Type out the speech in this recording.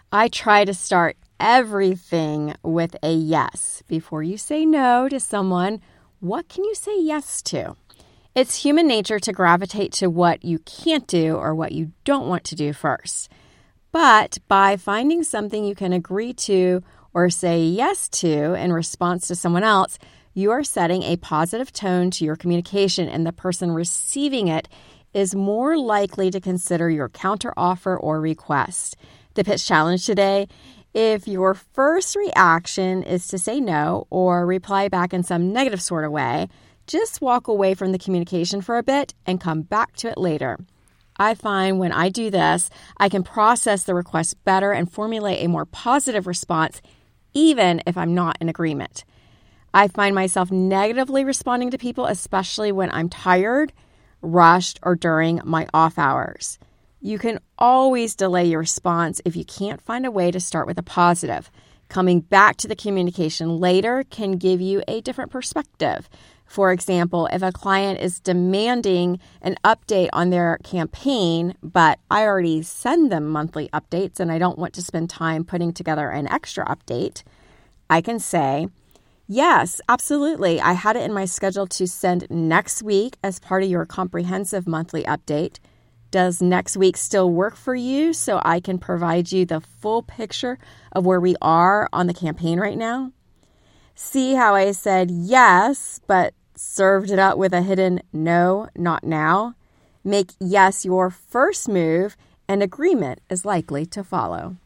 I try to start everything with a yes. Before you say no to someone, what can you say yes to? It's human nature to gravitate to what you can't do or what you don't want to do first. But by finding something you can agree to or say yes to in response to someone else, you are setting a positive tone to your communication, and the person receiving it is more likely to consider your counteroffer or request. The pitch challenge today: if your first reaction is to say no or reply back in some negative sort of way, just walk away from the communication for a bit and come back to it later. I find when I do this, I can process the request better and formulate a more positive response, even if I'm not in agreement. I find myself negatively responding to people, especially when I'm tired, rushed, or during my off hours. You can always delay your response if you can't find a way to start with a positive. Coming back to the communication later can give you a different perspective. For example, if a client is demanding an update on their campaign, but I already send them monthly updates and I don't want to spend time putting together an extra update, I can say, yes, absolutely. I had it in my schedule to send next week as part of your comprehensive monthly update. Does next week still work for you so I can provide you the full picture of where we are on the campaign right now? See how I said yes, but served it up with a hidden no, not now? Make yes your first move, and agreement is likely to follow.